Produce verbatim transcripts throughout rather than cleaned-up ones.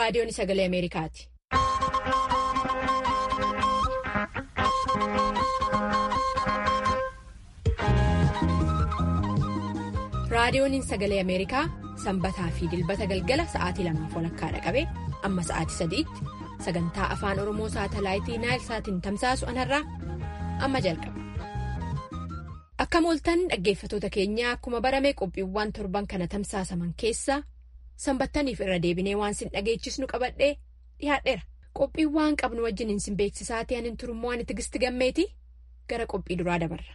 raadiyoon sagalee Ameerikaati. Raadiyoon sagalee Ameerikaa sanbataa fi dilbata galgala sa'aatii lamaaf walakkaadha qabee amma sa'aatii sadiitti sagantaa afaan Oromoo saatalaayitii Naayilsaatiin tamsaasu anarraa amma jalqaba. Akka mooltan dhaggeeffatoota keenyaa akkuma barame qophiiwwan torban kana tamsaasaman keessaa sanbattaniif irra deebinee waan sin dhageechisnu qabadhee dhiyaadheera. Qophiiwwan qabnu wajjin sin beeksisaatii anin turummoo ani Tigisti Gammeeti gara qophii duraa dabarra.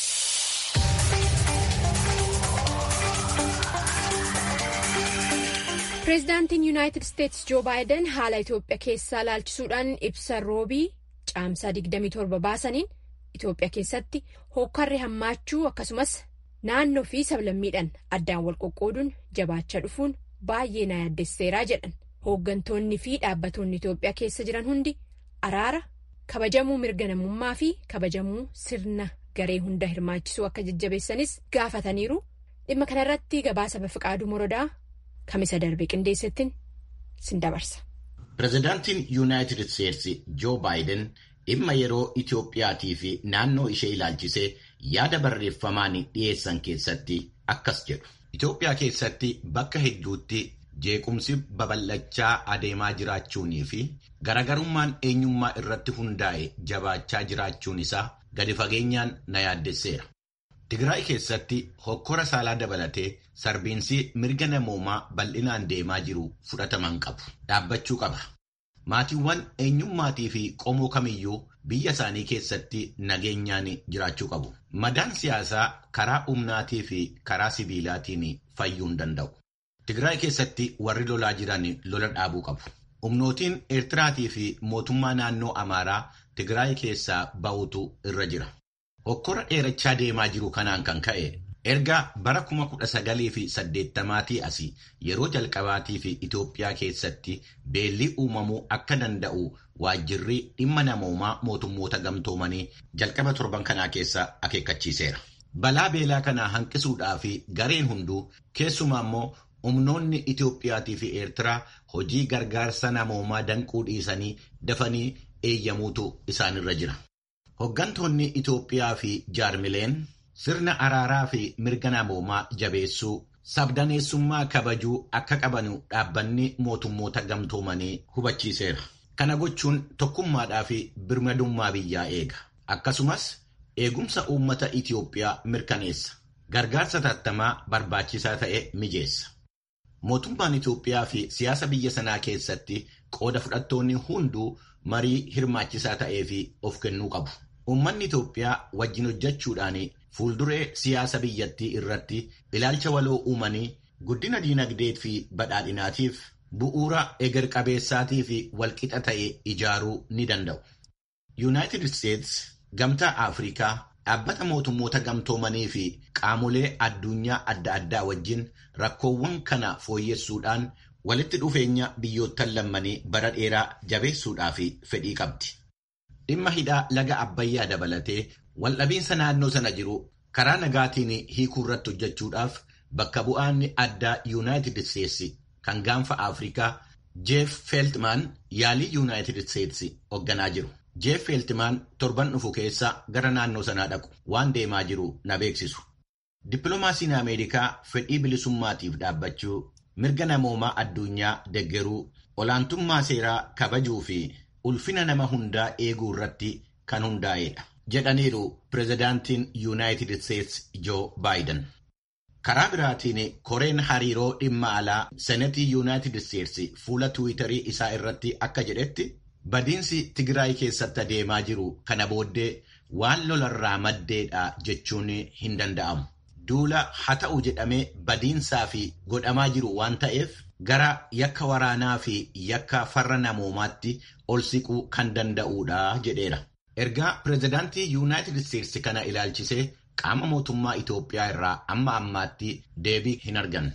Pireezidaantiin Yuunaayitid Isteetsi Joo Baayiden haala Itoophiyaa keessaa laalchisuudhaan ibsa roobii caamsaa digdamii torba baasaniin Itoophiyaa keessatti hookkarri hammaachuu akkasumas naannoo fi sablammiidhaan addaan wal qoqqooduun jabaachaa dhufuun baay'ee na yaaddeesseeraa jedhan. Hooggantoonni fi dhaabbattoonni Itoophiyaa keessa jiran hundi araara kabajamuu mirga namummaa fi kabajamuu sirna garee hunda hirmaachisuu akka jajjabeessanis gaafataniiru. Dhimma kanarratti gabaasa Bafiqaaduu Morodaa kamisa darbe qindeessattiin sin dabarsa. Pireezidaantiin Yuunaayitid Isteetsi Joo Baayiden dhimma yeroo Itoophiyaatii fi naannoo ishee ilaalchisee yaada barreeffamaan dhiyeessan keessatti akkas jedhu. Itoophiyaa keessatti bakka hedduutti jeequmsi babal'achaa adeemaa jiraachuunii fi garagarummaan eenyummaa irratti hundaa'e jabaachaa jiraachuun isaa gadi fageenyaan na yaaddesseera. Tigraay keessatti hokkora saalaa dabalatee sarbiinsi mirga namoomaa bal'inaan deemaa jiru fudhataman qabu. Dhaabbachuu qaba. Maatiiwwan eenyummaatii fi qomoo kamiyyuu biyya isaanii keessatti nageenyaan jiraachuu qabu. Madaan siyaasaa karaa humnaatii fi karaa sibiilaatiin fayyuu hin danda'u. Tigraay keessatti warri lolaa jiran lola dhaabuu qabu. Humnootiin Eertiraatii fi mootummaa naannoo Amaaraa Tigraay keessaa ba'utu irra jira. Hokkora dheerachaa deemaa jiru kanaan kan ka'e erga bara kuma kudha sagalii fi saddeettamaatii asii yeroo jalqabaatii fi Itoophiyaa keessatti beelli uumamuu akka danda'u waajjirri dhimma namoomaa mootummoota gamtoomanii jalqaba torban kanaa keessa akeekkachiiseera. Balaa beelaa kanaa hanqisuudhaa fi gareen hunduu keessumaa immoo humnoonni Itoophiyaatii fi Eertiraa hojii gargaarsa namoomaa danquu dhiisanii dafanii eeyyamuutu isaanirra jira. Hoggantoonni Itoophiyaa fi jaarmileen sirna araaraa fi mirga namoomaa jabeessuu sabdaneessummaa kabajuu akka qabanu dhaabbanni mootummoota gamtoomanii hubachiiseera. Kana gochuun tokkummaadhaa fi birmadummaa biyyaa eega. Akkasumas eegumsa uummata Itoophiyaa mirkaneessa. Gargaarsa tattamaa barbaachisaa ta'e mijeessa. Mootummaan Itoophiyaa fi siyaasa biyya sanaa keessatti qooda fudhattoonni hunduu marii hirmaachisaa ta'ee fi of kennuu qabu. Uummanni Itoophiyaa wajjin hojjechuudhaan fuulduree siyaasa biyyattii irratti ilaalcha waloo uumanii guddina diinagdee fi badhaadhinaatiif bu'uura eger qabeessaatii fi walqixa ta'e ijaaruu ni danda'u. Yuunaayitid Isteetsi, Gamtaa Afrikaa, dhaabbata mootummoota gamtoomanii fi qaamolee addunyaa adda addaa wajjin rakkoowwan kana fooyyessuudhaan walitti dhufeenya biyyoottan lammanii bara dheeraa jabeessuudhaaf fedhii qabdi. Dhimma hidhaa laga Abbayyaa dabalatee waldhabiinsa naannoo sana jiru karaa nagaatiin hiikuu irratti hojjechuudhaaf bakka bu'aan addaa Yuunaayitid Isteetsi kan gaanfa Afrikaa Jeef Feeltmaan yaalii Yuunaayitid Isteetsi hoogganaa jiru. Jeef Feeltmaan torban dhufu keessa gara naannoo sanaa dhaqu waan deemaa jiru na beeksisu. Dippiloomaasiin Ameerikaa fedhii bilisummaatiif dhaabbachuu, mirga namoomaa addunyaa deggeruu, olaantummaa seeraa kabajuu fi ulfina nama hundaa eeguu irratti kan hundaa'edha jedhaniiru pireezidaantiin Yuunaayitid Isteetsi Joo Baayiden. Karaa biraatiin koreen hariiroo dhimma alaa senetii Yuunaayitid Isteetsi fuula Tiwiitarii isaa irratti akka jedhetti badiinsi Tigraay keessatti adeemaa jiru kana booddee waan lolarraa maddeedha jechuun hin danda'amu. Duula haa ta'u jedhamee badiinsaa fi godhamaa jiru waan ta'eef gara yakka waraanaa fi yakka farra namoomaatti ol siquu kan danda'uudha jedheera. Ergaa pireezidaantii Yuunaayitid Isteetsi kana ilaalchisee qaama mootummaa Itoophiyaa irraa amma ammaatti deebii hin arganne.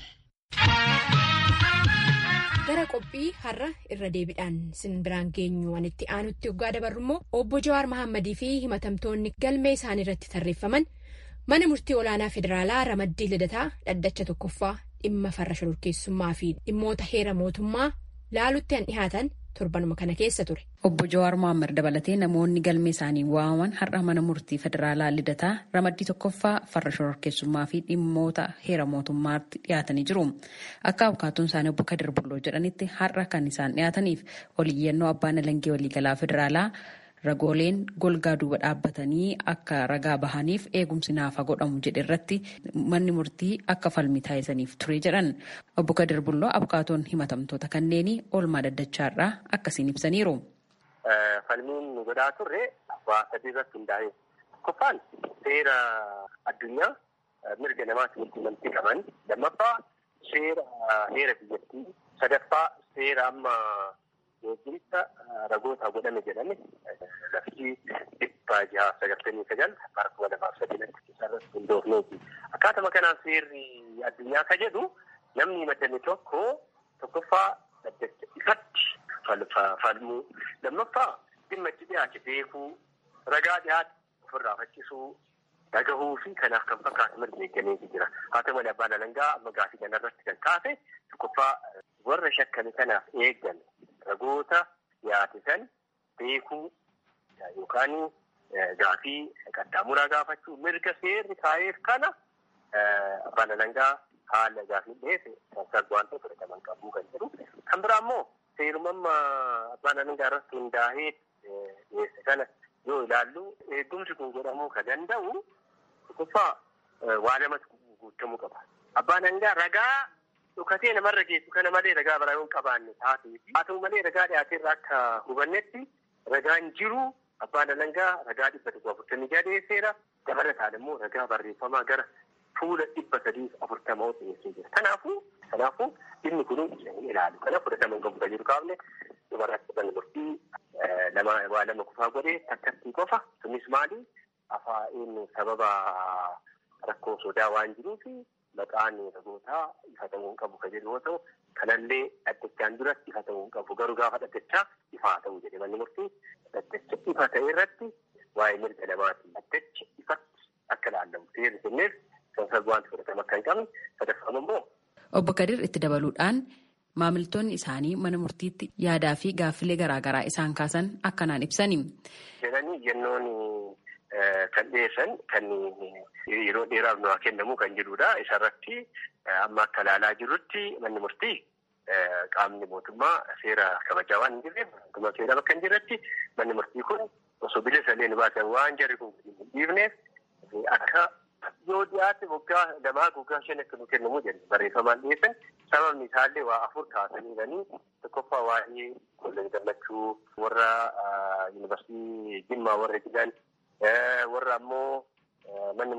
Gara qophii har'a irra deebiidhaan sin biraan geenyu wanitti aanutti hoggaa dabarru immoo obbo Jawaar Mahammadii fi himatamtoonni galmee isaanii irratti tarreeffaman mana murtii olaanaa federaalaa Ramaddii Lidataa dhaddacha tokkoffaa dhimma farra shororkeessummaa fi dhimmoota heera mootummaa laalutti han dhihaatan torbanuma kana keessa ture. Obbo Jawaar Mohaammed dabalatee namoonni galmee isaanii waamaman har'a mana murtii federaalaa Lidataa ramaddii tokkoffaa farra shororkeessummaa fi dhimmoota heera mootummaatti dhiyaatanii jiru. Akka abukaatuun isaanii obbo Kadir Bulloo jedhanitti har'a kan isaan dhiyaataniif oliyyannoo abbaan alangaa waliigalaa federaalaa ragooleen golgaa duuba dhaabbatanii akka ragaa bahaniif eegumsi naafa godhamu jedhe irratti manni murtii akka falmii taasisaniif ture jedhan. Obbo Kadir Bulloo abukaatoon himatamtoota kanneenii oolmaa daddachaarraa akkasiin ibsaniiru. Falmiin nu godhaa turre waa sadii irratti hundaa'e. Tokkoffaan seera addunyaa mirga namaatti walquunnamtii qaban. Lammaffaa seera heera biyyattii. Sadaffaa seera amma Eegumsa ragoota godhame jedhame lafti dhibba jaha sagaltamii sagal bara kuma lamaaf sadinatti isarratti hundoofneeti. Akkaatuma kanaan seerri addunyaa ka jedhu namni himatame tokko tokkoffaa daddacha ifatti falmuu, lammaffaa dhimma itti dhiyaate beekuu, ragaa dhiyaate ofirraa faccisuu, dhagahuu fi kanaaf kan fakkaatu mirga eeggameetu jira. Haa ta'u malee abbaan alangaa amma gaafii kanarratti kan kaase tokkoffaa warra shakkame kanaaf eeggan ragoota dhiyaate san beekuu yookaan gaafii qaxxaamuraa gaafachuu mirga seerri kaa'eef kana abbaan alangaa haala gaafii dhiyeesse sassaabu waan ta'e fudhataman qabuu kan jedhu. Kan biraa immoo seerumamma abbaan alangaa irratti hundaa'ee dhiyeesse kana yoo ilaallu eegumsi kun godhamuu kan danda'u tokkoffaa waa lamatu guutamuu qaba. Abbaan alangaa ragaa dhukatee namarra geessu kana malee ragaa biraa yoo hin qabaanne taatee haa ta'u malee ragaa dhiyaateerra akka hubannetti ragaan jiru abbaan alangaa ragaa dhibba tokko afurtamii jaha dhiyeesseera. Dabalataan immoo ragaa barreeffamaa gara fuula dhibba sadii afurtamaa dhiyeessee jira. Kanaafuu kanaafuu dhimmi kun ilaalu kana fudhataman qabu kan jiru kaafne dubarratti kan murtii lama waa lama kufaa godhee takkattii qofa sunis maali afaan sababa rakkoo sodaa waan jiruufi maqaan ragootaa ifa ta'uu qabu kan jedhu yoo ta'u kanallee dhaddachaan duratti ifa ta'uu qabu garuu gaafa dhaddachaa ifaa ta'uu jedhe manni murtii dhaddacha ifa ta'e irratti waa'ee mirga namaati dhaddacha ifatti akka laallamu seerri kenneef sansarbu wanti fudhatama akka hin qabne sadaffaan immoo. Obbo Kadir itti dabaluudhaan maamiltoonni isaanii mana murtiitti yaadaa fi gaaffilee garaagaraa isaan kaasan akkanaan ibsani. Jedhanii yennoon kan dhiyeessan kan yeroo dheeraaf nu haa kennamu kan jedhudha. Isarratti amma akka ilaalaa jirrutti manni murtii qaamni mootummaa seera kabajaa waan hin jirreef mootummaa seera bakka hin jirretti manni murtii kun osoo bilisa illee nu baasan waan jarri kun hin dhiifneef akka yoo dhiyaate waggaa lamaa waggaa shan akka nu kennamu jedhu barreeffamaan dhiyeessan sababni isaallee waa afur kaasaniiranii tokkoffaa waa'ee kolleejii gammachuu warra yuunivarsiitii Jimmaa warra jiran warra ammoo manni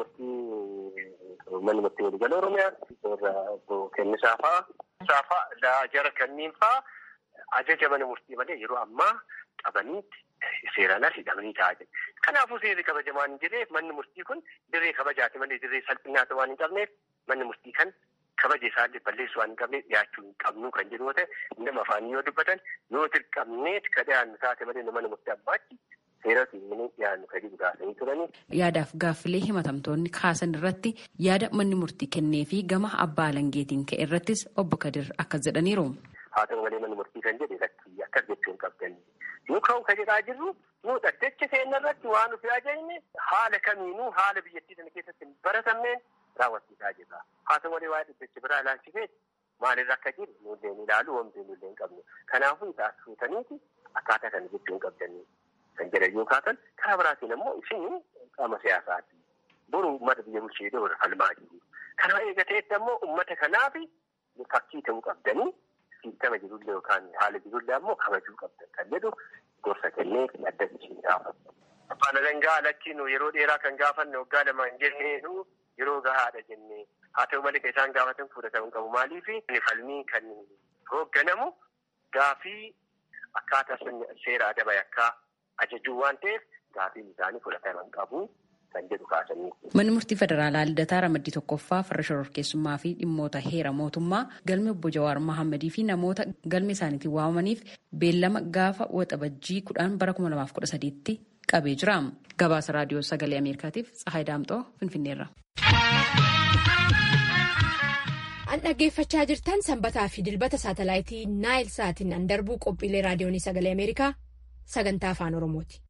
murtii manni murtii waliigala Oromiyaa warra kennisaa fa'aa saafaa jara kanneen fa'aa ajaja mana murtii malee yeroo ammaa qabaniitti seeraan as hidhamanii taa'aa jiru. Kanaafuu seerri kabajamaan hin jirreef manni murtii kun dirree kabajaati malee dirree salphinaata waan hin qabneef manni murtii kan kabaja isaallee balleessu waan hin qabneef dhiyaachuu hin qabnu kan jedhu yoo ta'e nama afaanii yoo dubbatan yoo dirqamneet ka dhiyaannu taate malee mana murtii abbaachi seerota inni dhiyaannu ka jiru gaafanii turanii. Yaadaaf gaaffilee himatamtoonni kaasan irratti yaada manni murtii kennee fi gama abbaa alangeetiin ka'e irrattis obbo Kadir akkas jedhaniiru. Haa ta'u malee manni murtii kan jedhe lakkii akkas jechuun qabdanii. Nu ka'u ka jedhaa jirru nu dhaddacha seenna irratti waan nuti ajajne haala kamiinuu haala biyyattii sana keessatti hin baratamneen raawwachiisaa jirra. Haa ta'u malee waa'ee dhaddacha biraa ilaalchisee maalirra akka jiru nullee ni ilaalu wanti nullee hin qabnu. Kanaafuu isaa fuutaniiti akkaataa kana jechuun qabdanii kan jedhan yoo kaatan karaa biraatiin immoo isin qaama siyaasaati. Boru uummata biyya bulchee warra falmaa jiru. Kana eegateetti ammoo uummata kanaaf fakkii ta'uu qabdanii siistama jirullee yookaan haala jirullee ammoo kabajuu qabdan kan jedhu gorsa kennee dhaddachi gaafatu. Abbaan alangaa lakkiin yeroo dheeraa kan gaafanne waggaa lama hin jenneenu yeroo gahaadha jennee haa ta'u malee kan isaan gaafatan fudhatamu qabu maaliif falmii kan hoogganamu gaafii akkaataa seera adaba yakkaa ajajuu waan ta'eef gaafiin isaanii fudhataman qabu. Manni murtii federaalaa Lidataa ramaddii tokkoffaa farra shororkeessummaa fi dhimmoota heera mootummaa galme obbo Jawaar Mohaammadii fi namoota galme isaaniitiin waamamaniif beellama gaafa waxabajjii kudhan bara kuma lamaaf kudha sadiitti qabee jira. Gabaasa raadiyoo sagalee Ameerikaatiif Tsahaay Daamxoo Finfinneerra. An dhaggeeffachaa jirtan sanbataa fi dilbata saatalaayitii Naayil Saatiin an darbuu qophiilee raadiyoonii sagalee Ameerikaa sagantaa afaan Oromooti.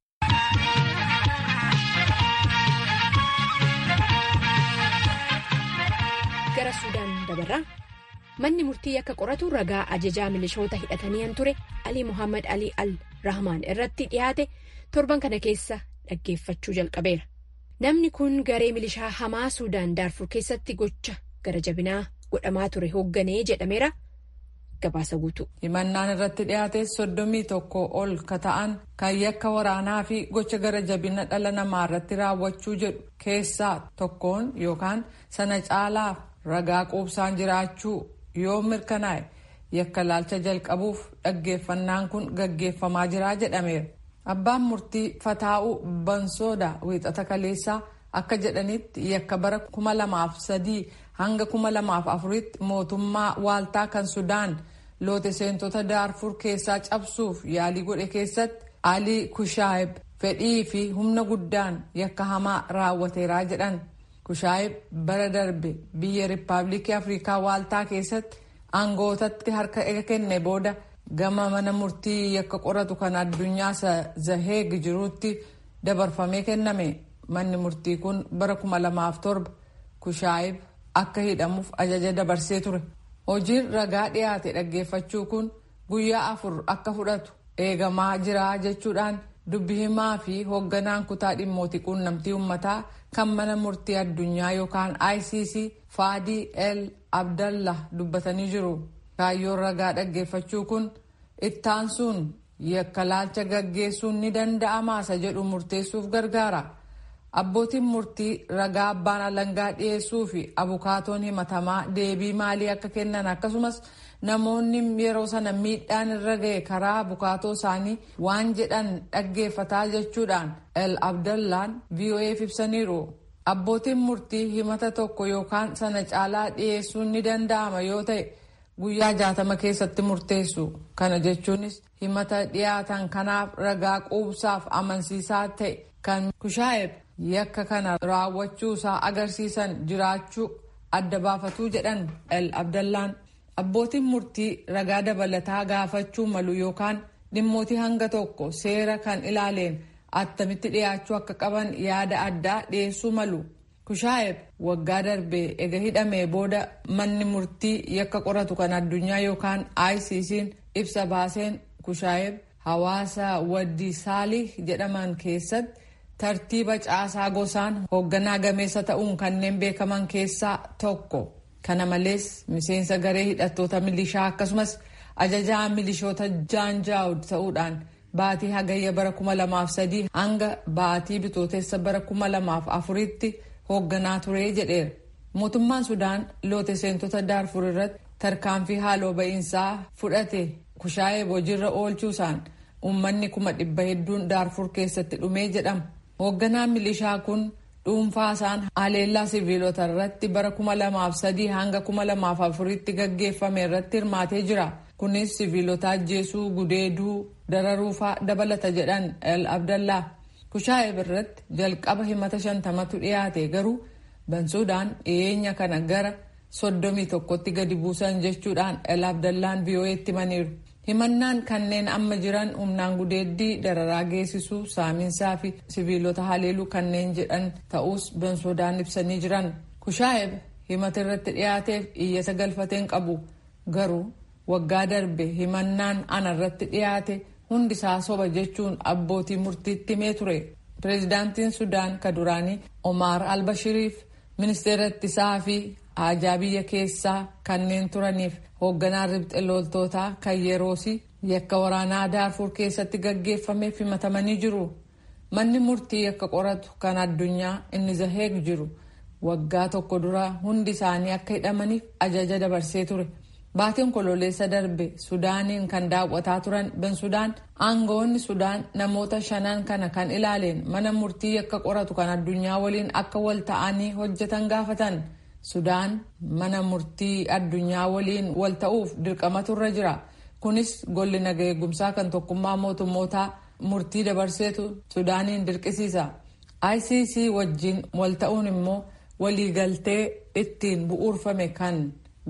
Gara Suudaan dabarraa manni murtii akka qoratu ragaa ajajaa milishoota hidhatanii ture Alii Muhammad Alii Al Rahmaan irratti dhiyaate torban kana keessa dhaggeeffachuu jalqabeera. Namni kun garee milishaa hamaa Suudaan Daarfur keessatti gocha gara jabinaa godhamaa ture hoogganee jedhameera. Gabaasa guutuu. Himannaan irratti dhiyaate soddomii tokko ol ka ta'an kan yakka waraanaa fi gocha gara jabina dhala namaa irratti raawwachuu jedhu keessaa tokkoon yookaan sana caalaa ragaa quubsaan jiraachuu yoo mirkanaa'e yakka laalcha jalqabuuf dhaggeeffannaan kun gaggeeffamaa jira jedhameera. Abbaan murtii Fataa'uu Bansooda wiixata kaleessaa akka jedhanitti yakka bara kuma lamaaf sadii hanga kuma lamaaf afuritti mootummaa waaltaa kan Sudaan loote seentota Daarfur keessaa cabsuuf yaalii godhe keessatti Alii Kushaayib fedhii fi humna guddaan yakka hamaa raawwateeraa jedhan. Kushaayib bara darbe biyya Riippaabilikii Afrikaa waaltaa keessatti aangootatti harka ega kenne booda gama mana murtii yakka qoratu kan addunyaa Zaheeg jiruutti dabarfamee kenname. Manni murtii kun bara kuma lamaaf torba Kushaayib akka hidhamuuf ajaja dabarsee ture. Hojiin ragaa dhiyaate dhaggeeffachuu kun guyyaa afur akka fudhatu eegamaa jira jechuudhaan dubbi himaa fi hoogganaan kutaa dhimmootii quunnamtii uummataa kan mana murtii addunyaa yookaan I C C Faadii El Abdallah dubbatanii jiru. Kaayyoon ragaa dhaggeeffachuu kun ittaansuun yakka laalcha gaggeessuun ni danda'amaasa jedhu murteessuuf gargaara. Abbootiin murtii ragaa abbaan alangaa dhiyeessuu fi abukaatoon himatamaa deebii maalii akka kennan akkasumas namoonni yeroo sana miidhaan irra ga'e karaa abukaatoo isaanii waan jedhan dhaggeeffataa jechuudhaan El Abdallaan V O A'f ibsaniiru. Abbootiin murtii himata tokko yookaan sana caalaa dhiyeessuun ni danda'ama yoo ta'e guyyaa jaatama keessatti murteessu. Kana jechuunis himata dhiyaatan kanaaf ragaa quubsaaf amansiisaa ta'e kan Kushaayib yakka kana raawwachuu isaa agarsiisan jiraachuu adda baafatuu jedhan El Abdallaan. Abbootiin murtii ragaa dabalataa gaafachuu malu yookaan dhimmootii hanga tokko seera kan ilaaleen attamitti dhiyaachuu akka qaban yaada addaa dhiyeessuu malu. Kushaayib waggaa darbee ega hidhamee booda manni murtii yakka qoratu kan addunyaa yookaan I C C'n ibsa baaseen Kushaayib hawaasa Waddi Saalih jedhaman keessatti tartiiba caasaa gosaan hoogganaa gameessa ta'uun kanneen beekaman keessaa tokko. Kana malees miseensa garee hidhattoota milishaa akkasumas ajajaa milishoota Jaanjaawud ta'uudhaan baatii hagayya bara kuma lamaaf sadii hanga baatii bitootessa bara kuma lamaaf afuritti hoogganaa ture jedheera. Mootummaan Sudaan loote seentota Daarfur irratti tarkaanfii haaloo ba'iinsaa fudhate Kushaayib hojiirra oolchuusaan uummanni kuma dhibba hedduun Daarfur keessatti dhumee jedhama. Hoogganaan milishaa kun dhuunfaasaan haleellaa siviilota irratti bara kuma lamaaf sadii hanga kuma lamaaf afuritti gaggeeffame irratti hirmaatee jira. Kunis siviilota ajjeesuu, gudeeduu, dararuufaa dabalata jedhan El Abdallah. Kushaayib irratti jalqaba himata shantamatu dhiyaate garuu Bansuudaan dhiyeenya kana gara soddomii tokkotti gadi buusan jechuudhaan El Abdallaan V O A'tti himaniiru. Himannaan kanneen amma jiran humnaan gudeeddii, dararaa geessisuu, saaminsaa fi siviilota haleeluu kanneen jedhan ta'us Bansuudaan ibsanii jiran. Kushaayib himata irratti dhiyaateef iyyata galfateen qabu garuu waggaa darbe himannaan ana irratti dhiyaate hundisaa soba jechuun abbootii murtiitti himee ture. Pireezidaantiin Sudaan ka duraanii Omar al-Bashiriif ministeera ittisaa fi haajaa biyya keessaa kanneen turaniif hoogganaan ribxe loltootaa kan yeroosi yakka waraanaa Daarfur keessatti gaggeeffameef himatamanii jiru. Manni murtii yakka qoratu kan addunyaa inni Zaheeg jiru waggaa tokko dura hundi isaanii akka hidhamaniif ajaja dabarsee ture. Baatiin kololeessa darbe Sudaaniin kan daawwataa turan Bansudaan aangawoonni Sudaan namoota shanan kana kan ilaaleen mana murtii yakka qoratu kan addunyaa waliin akka wal ta'anii hojjetan gaafatan. Sudaan mana murtii addunyaa waliin wal ta'uuf dirqamatu irra jira. Kunis golli nagaa eegumsaa kan tokkummaa mootummootaa murtii dabarseetu Sudaaniin dirqisiisa. I C C wajjin wal ta'uun immoo waliigaltee ittiin bu'uurfame kan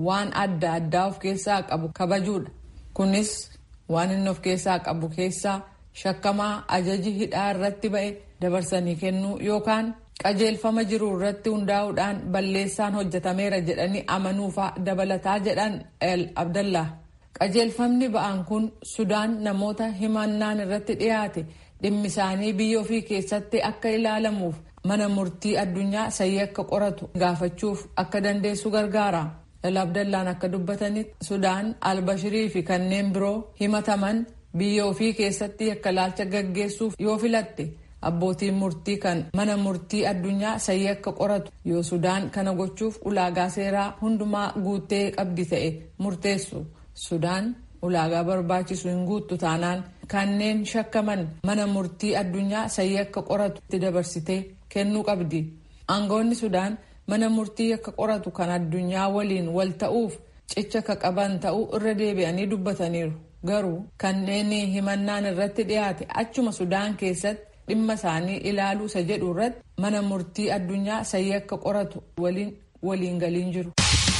waan adda addaa of keessaa qabu kabajuudha. Kunis waan inni of keessaa qabu keessaa shakkamaa ajaji hidhaa irratti ba'e dabarsanii kennuu yookaan qajeelfama jiru irratti hundaa'uudhaan balleessaan hojjetameera jedhanii amanuufaa dabalataa jedhan El Abdallah. Qajeelfamni ba'an kun Sudaan namoota himannaan irratti dhiyaate dhimmi isaanii biyya ofii keessatti akka ilaalamuuf mana murtii addunyaa sayyakka qoratu gaafachuuf akka dandeessu gargaara. El Abdallaan akka dubbatanitti Sudaan Albashirii fi kanneen biroo himataman biyya ofii keessatti yakka laalcha gaggeessuuf yoo filatte abbootiin murtii kan mana murtii addunyaa sayyakka qoratu yoo Sudaan kana gochuuf ulaagaa seeraa hundumaa guuttee qabdi ta'e murteessu. Sudaan ulaagaa barbaachisu hin guuttu taanaan kanneen shakkaman mana murtii addunyaa sayyakka qoratu itti dabarsitee kennuu qabdi. Aangoonni Sudaan mana murtii yakka qoratu kan addunyaa waliin wal ta'uuf cicha ka qaban ta'uu irra deebi'anii dubbataniiru. Garuu kanneen himannaan irratti dhiyaate achuma Sudaan keessatti dhimma isaanii ilaaluu isa jedhu irratti mana murtii addunyaa sayyakka qoratu waliin waliin galiin jiru.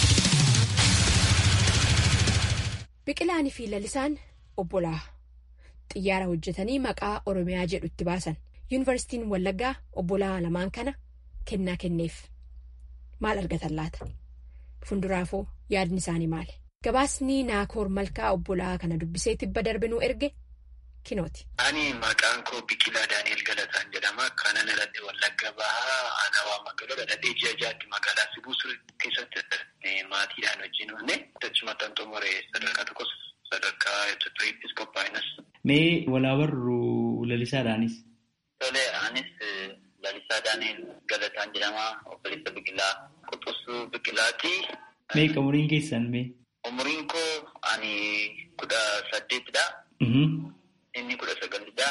Biqilaanii fi Lalisaan obbolaa xiyyaara hojjetanii maqaa Oromiyaa jedhu itti baasan. Yuunivarsiitiin Wallaggaa obbolaa lamaan kana kennaa kenneef. Maal argatan laata? Funduraafoo yaadni isaanii maali? Gabaasni Naakoor Malkaa obbolaa kana dubbisee tibba darbinuu erge kinooti. Ani maqaan koo Biqilaa Daani'el Galataan jedhama. Kanan irratti Wallagga bahaa aanawaa magaalaa dhadhee ji'a jaatti magaalaa Sibusuu keessatti maatiidhaan wajjin oolne achuma xumuree sadarkaa tokkos sadarkaa Itoophiyaattis qophaa'inus. Mee walaa warru Lalisaadhaanis? Tole anis Lalisaa Daani'el Galataan jedhama. Obboleessa Biqilaa Quxusuu Biqilaati. Mee umuriin keessan mee? Umuriin koo ani kudha saddeetidha. Inni kudha sagalidha.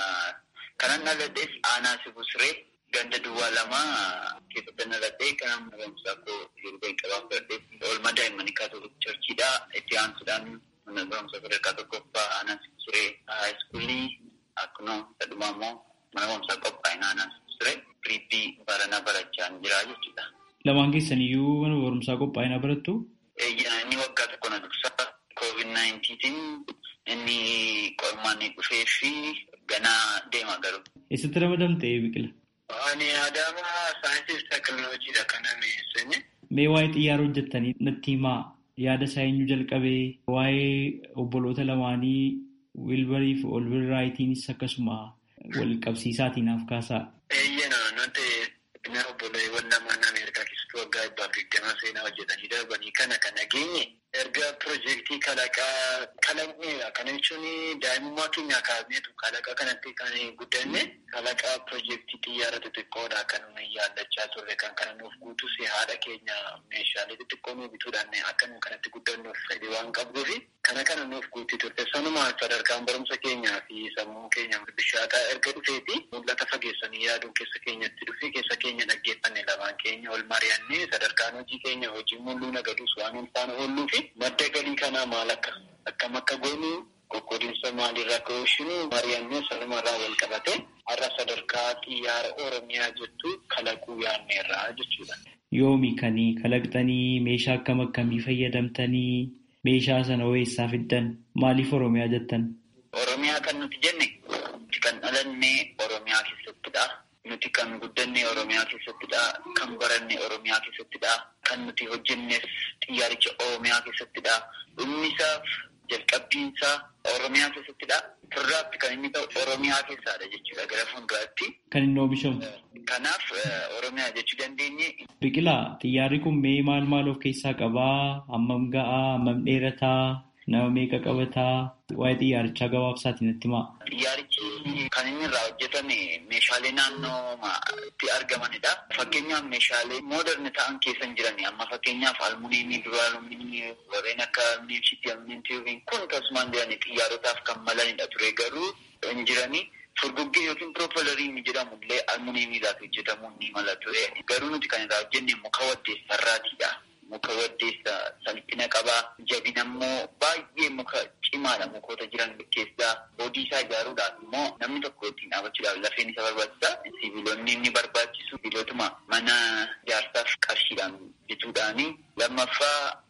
Kanan dhaladhees aanaa Sibusree ganda duwwaa lama keessatti dhaladhee kanan barumsaa koo yeroo jalqabaaf fudhadhee oolmaa daa'immanii kaatolik charchiidha. Itti aansuudhaan mana barumsaa sadarkaa tokkoffaa aanaa Sibusree haayiskuulii akkuma sadhumaa immoo mana barumsaa qophaa'ina aanaa Sibusree piriippii baranaa barachaa jira jechuudha. Lamaan keessan iyyuu mana barumsaa qophaa'inaa barattu? Inni waggaa tokko na dursa koovid naayintiitiin inni qormaan dhufee fi ganaa deema garuu. Eessatti ramadamte Biqila? Ani Adaama saayinsii fi teekinooloojiidha kan ameessine. Mee waa'ee xiyyaara hojjettanii natti himaa yaada isaa eenyu jalqabee waa'ee obboloota lamaanii Wilbarii fi Olbirraayitiinis akkasuma wal qabsiisaatiin naaf kaasaa. Eeyyena nuti obboleewwan lamaan Ameerikaa keessatti waggaa dhibbaaf digdama seenaa hojjetanii darbanii kana kan nageenye erga piroojeektii kalaqaa kalaqneedha. Kana jechuun daa'imummaa keenyaa kaasneetu kalaqaa kanatti kan guddanne kalaqaa piroojeektii xiyyaara xixiqqoodha kan nuyi yaallachaa turre kan kana nuuf guutus haadha keenya meeshaalee xixiqqoo nuuf bituudhaan akka nu kanatti guddannuuf fedhii waan qabduufi kana kana nuuf guutii turte. Sanumaan sadarkaan barumsa keenyaa fi sammuu keenya bishaataa erga dhufeeti mul'ata fageessanii yaaduun keessa keenyatti dhufee keessa keenya dhaggeeffanne lamaan keenya ol mari'annee sadarkaan hojii keenya hojii mul'uu nagaduus waan ulfaana oolluu fi madda galii kanaa maal akka akkam akka goonu qoqqoodinsa maalirraa ka'uushinu mari'annee sanumarraa wal qabate har'a sadarkaa xiyyaara Oromiyaa jettu kalaquu yaadneerraa jechuudha. Yoomi kanii kalaqxanii meeshaa akkam akkamii fayyadamtanii meeshaa sana eessaa fiddan maaliif Oromiyaa jettan? Oromiyaa kan nuti jenne kan dhalanne Oromiyaa keessattidha. Nuti kan guddanne Oromiyaa keessattidha. Kan baranne Oromiyaa keessattidha. Kan nuti hojjennes xiyyaaricha Oromiyaa keessattidha. Dhummisaaf jalqabbiinsaa Oromiyaa keessattidha. Turraatti kan inni ta'u Oromiyaa keessaadha jechuudha gara fuulduraatti. Kan inni oomishamu. Kanaaf Oromiyaa jechuu dandeenye. Biqilaa xiyyaarri kun mee maal maal of keessaa qabaa? Hammam ga'aa? Hammam dheerataa? Nama meeqa qabataa? Waa'ee xiyyaarichaa gabaabsaatiin natti himaa. Xiyyaarichi kan inni irraa hojjetame meeshaalee naannootti argamanidha. Fakkeenyaaf meeshaalee mooderni ta'an keessa hin jirani. Amma fakkeenyaaf almuuniimii, duraaluminii, warreen akka almuuniimshiitii, almuuniimtiyuubiin kun tasumaan jirani xiyyaarotaaf kan malanidha ture garuu hin jirani. Furguggee yookiin piroopelariin jedhamu illee almuuniimiidhaaf hojjetamuu ni mala ture. Garuu nuti kan irraa hojjenne muka waddeessarraatidha. Muka waddeessa salphina qabaa. Jabina immoo baay'ee muka cimaadha mukoota jiran keessaa. Boodii isaa ijaaruudhaaf immoo namni tokko ittiin dhaabachuudhaaf lafeen isa barbaachisa. Sibiilonni inni barbaachisu sibiilotuma mana ijaarsaaf qarshiidhaan bituudhaani. Lammaffaa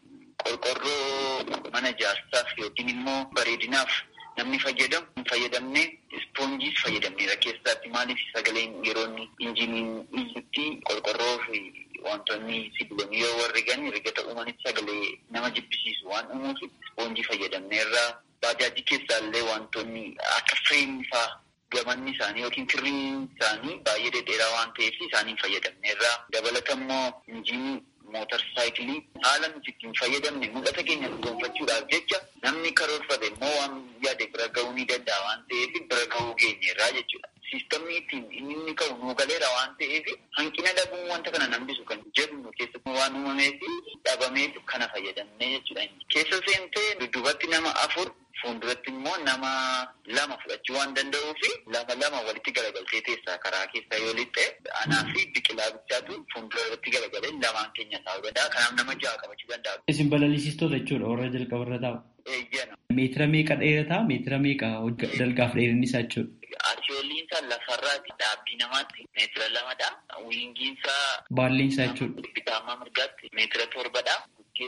qorqorroo mana ijaarsaaf yookiin immoo bareedinaaf namni fayyadamu hin fayyadamne ispoonjiis fayyadamneera keessaatti maaliif sagaleen yeroo injiniin iyyutti qorqorroo fi wantoonni sibiilonni yoo warri gani rigata uumanitti sagalee nama jibbisiisu waan uumuuf ispoonjii fayyadamneerra. Baajaajii keessaallee wantoonni akka fireemii fa'aa gamanni isaanii yookiin kirriin isaanii baay'ee dhedheeraa waan ta'eef isaaniin fayyadamneerra. Dabalata immoo injiinii mootar saayikilii haala nuti ittiin fayyadamne mul'ata keenya gonfachuudhaaf jecha namni karoorfate immoo waan yaade bira ga'uu ni danda'a waan ta'eef bira ga'uu geenyeerraa jechuudha. Siistamni ittiin inni ka'u nuu galeera waan ta'eef hanqina dhabuun wanta kana nambisu kan jedhu keessatti waan uumameef dhabameef kana fayyadamne jechuudha. Keessa seentee dudduubatti nama afur fuulduratti immoo nama lama fudhachuu waan danda'uu fi lama lama walitti garagaltee teessaa karaa keessaa yoo lixxe anaa fi biqilaa bichaatu fuulduratti garagalee lamaan keenya taa'uu danda'a. Kanaaf nama ja'a qabachuu danda'a. Isin balaliisistoota jechuudha warra jalqabarra taa'u. Eeyyana. Meetira meeqa dheerataa? Meetira meeqa dalgaaf dheerinni isaa jechuudha? Asiyooliin isaa lafarraati dhaabbii namaatti meetira lamadha. Wiingiin isaa baalleen isaa jechuudha. Bitaamaa mirgaatti meetira torbadha.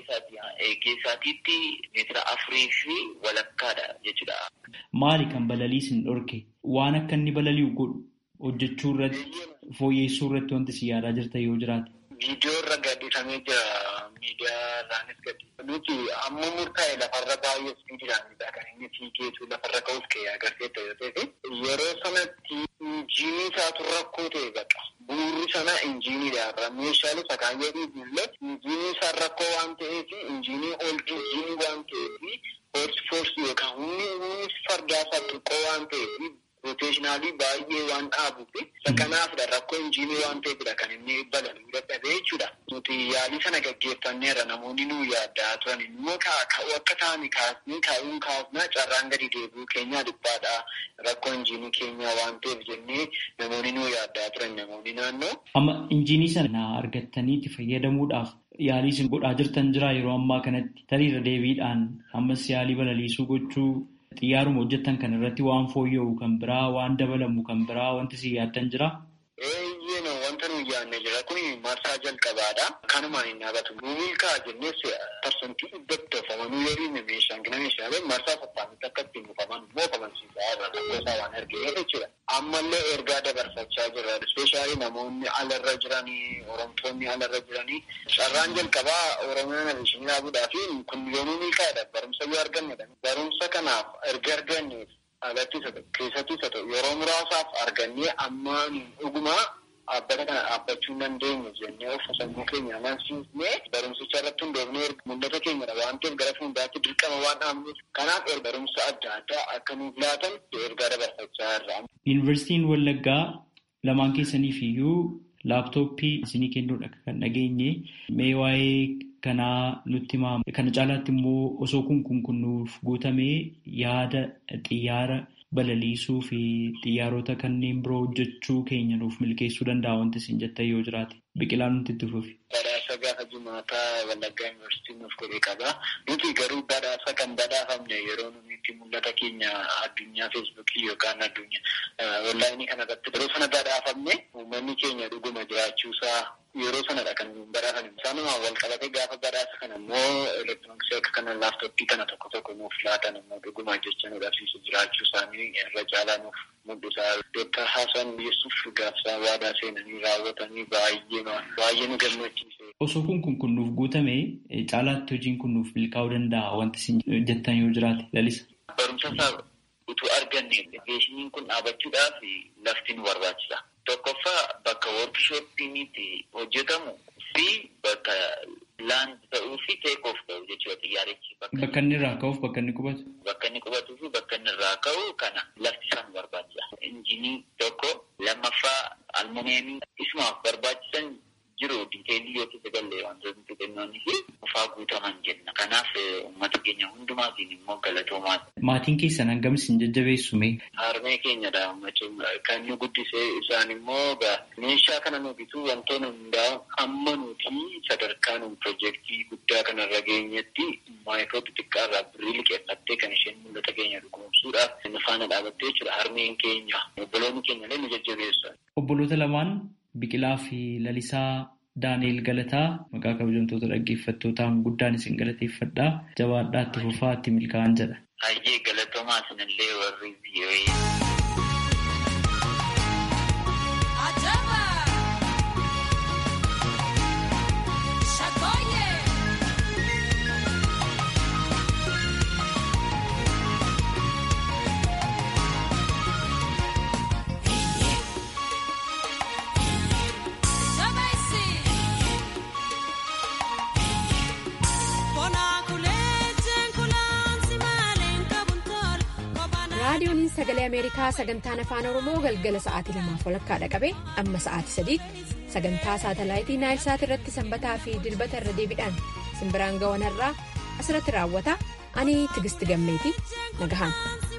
Geessaatiitti meetira afurii fi walakkaadha jechuudha. Maali kan balaliisin dhorke? Waan akka inni balali'u godhu hojjechuu irratti fooyyessuu irratti wanti si yaadaa jirta yoo jiraate. Viidiyoo irra gadhiifamee jira miidiyaa irraanis gadhiifamee. Nuti amma murtaa'e lafarra baay'ee ispiidiidhaan kan inni fiigeetu lafarra ka'uuf ka'ee agarsiisa yoo ta'e yeroo sanatti injiinii isaatu rakkoo ta'e baqa. Bu'uurri sana injiiniidha. Meeshaalee sakaayyoo illee injiinii isaa rakkoo waan ta'eef injiinii ooldi injiinii waan ta'eef hoorsi foorsi yookaan humni humni fardaa isaa xiqqoo waan ta'eef roteeshinaalii baay'ee waan dhaabuuf kanaafidha rakkoo injiinii waan ta'eefidha kan inni balali'uu dadhabee jechuudha. Nuti yaalii sana gaggeeffanneerra namoonni nu yaaddaa turan immoo ka'uu akka ta'ani kaasnii kaa'uun kaasnaa carraan gadi deebi'uu keenyaa dhibbaadha. Rakkoo injiinii keenyaa waan ta'eef jennee namoonni nu yaaddaa turan namoonni naannoo. Amma injiinii sana argattaniitti fayyadamuudhaaf yaalii isin godhaa jirtan jira yeroo ammaa kanatti tariirra deebiidhaan ammas yaalii balaliisuu gochuu xiyyaaruma hojjettan kan irratti waan fooyya'u kan biraa waan dabalamu kan biraa wanti si yaaddan jira. Eeyyee wanta nu yaadne jira kun marsaa jalqabaadha. Kanumaan hin dhaabatu. Nuumilkaa jennes parsantii dhibbatti oofamanuu yoo dhiibne meeshaan gina meeshaalee marsaa sattaamitti akka ittiin oofaman moofamansiisaa irra rakkoosaa waan argee jechuudha. Ammallee ergaa dabarfachaa jira. Ispeeshaalii namoonni alarra jiranii, oromtoonni alarra jiranii carraan jalqabaa Oromiyaa nabishinii dhaabuudhaa fi kun yoo nuumilkaadha. Barumsa yoo argannedha. Barumsa kanaaf erga arganneef alatti isa ta'u keessatti isa ta'u yeroo muraasaaf argannee ammaan dhugumaa dhaabbata kana dhaabbachuu hin dandeenyu jennee of sammuu keenya amansiisnee barumsicha irratti hundoofnee mul'ata keenyadha waan ta'eef gara fuulduraatti dirqama waan dhaabnuuf kanaaf barumsa adda addaa akka nuuf laatan ergaa dabarfachaa jirra. Yuunivarsiitiin Wallaggaa lamaan keessaniif iyyuu laaptooppii isinii kennuudha kan dhageenye mee waa'ee kanaa nutti himaa. Kana caalaatti immoo osoo kun kun kunnuuf guutamee yaada xiyyaara balaliisuu fi xiyyaarota kanneen biroo hojjechuu keenya nuuf milkeessuu danda'a wanti isin jettan yoo jiraate biqilaan nuti itti fufi. Badhaasa gaafa jimaataa Wallaggaa Yuunivarsiitiin nuuf godhee qaba. Nuti garuu badhaasa kan badhaafamne yeroo nuti mul'ata keenya addunyaa feesbuukii yookaan addunyaa onlaayinii kanarratti yeroo sana badhaafamne uummanni keenya dhuguma jiraachuusaa yeroo sanadha kan badhaafame. Isaanumaan wal qabatee gaafa badhaasa kana immoo elektirooniksii akka kana laaftoppii kana tokko tokko nuuf laatan immoo dhuguma jecha nu dhabsiisu jiraachuu isaanii irra caalaa nuuf mul'isa. Dooktar Hasan Yesuuf gaafsaa waadaa seenanii raawwatanii baay'ee baay'ee nu gammachiise. Osoo kun kun kun nuuf guutame caalaatti hojiin kun nuuf milkaa'uu danda'a wanti isin jettan yoo jiraate lalisa. Barumsa isaa utuu arganne beeshiniin kun dhaabachuudhaaf lafti nu barbaachisa. Tokkoffaa bakka workshoppiinitti hojjetamu fi bakka laand ta'uu fi teek oof ta'u jechuudha xiyyaarichi. Bakka inni irraa ka'uuf bakka inni qubatu. Bakka inni qubatuu fi bakka inni irraa ka'u kana lafti isaan barbaachisa. Injiinii tokko lammaffaa almuneemii isumaaf barbaachisan jiru diiteelii yoo keessa galee wantoonni xixiqqoonni fi ufaa guutaman jenna. Kanaaf uummata keenya hundumaatiin immoo galatoomaa. Maatiin keessan hangam isin jajjabeessume? Harmee keenyadha kan nu guddisee isaan immoo meeshaa kana nu bituu wantoonni hundaa amma nuti sadarkaa nu piroojeektii guddaa kanarra geenyetti maayikoo xixiqqaarraa birrii liqeeffattee kan isheen mul'ata keenya dhugoomsuudhaaf nu faana dhaabattee jechuudha. Harmeen keenya obboloonni keenya illee nu jajjabeessan. Obboloota lamaan Biqilaa fi Lalisaa Daani'el Galataa maqaa kabajamtoota dhaggeeffattootaan guddaan isin galateeffadhaa. Jabaadhaa itti fufaa itti milkaa'aa jedha. Hayyee galatoomaa isinillee warri biyyoee. raadiyoon sagalee ameerikaa sagantaan afaan oromoo galgala sa'aatii lamaaf walakkaadha qabe amma sa'aatii sadiitti sagantaa saatalaayitii naayil saat irratti sanbataa fi dilbata irra deebiidhaan simbiraan gawanarraa asirratti raawwata ani Tigisti Gammeeti nagahaan.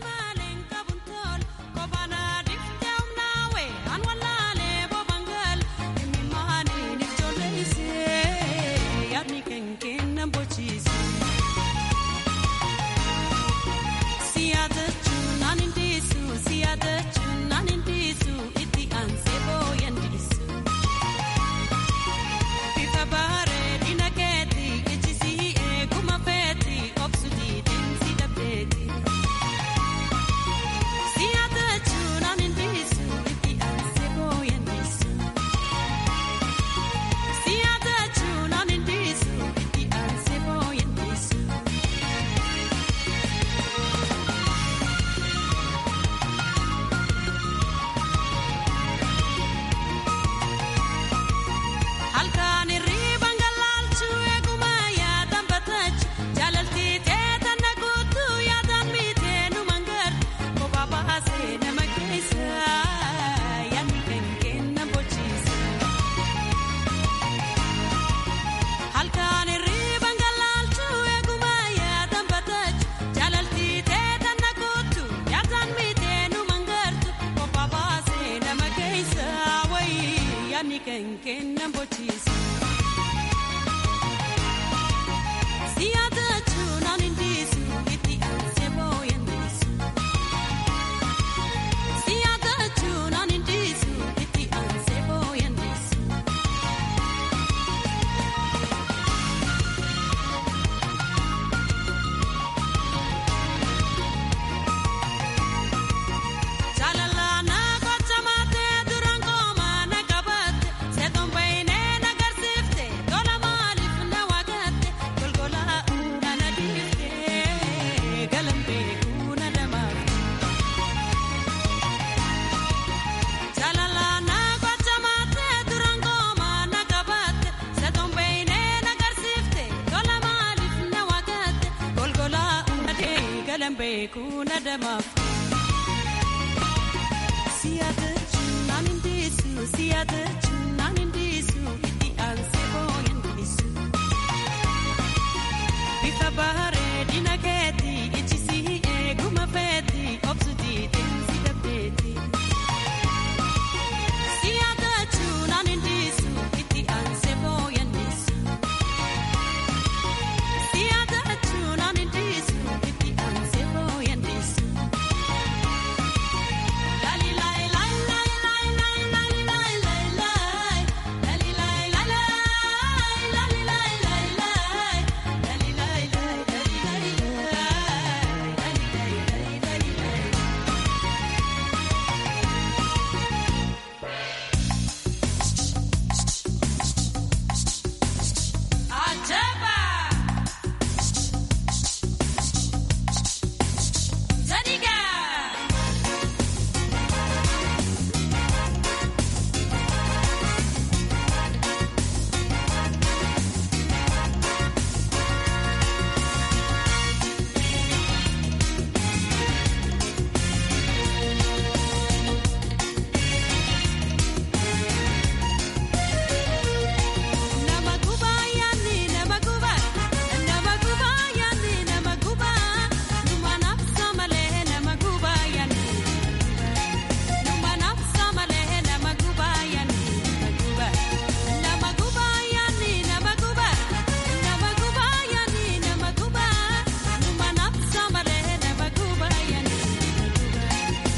Kuna dama siya de chun namin disu siya de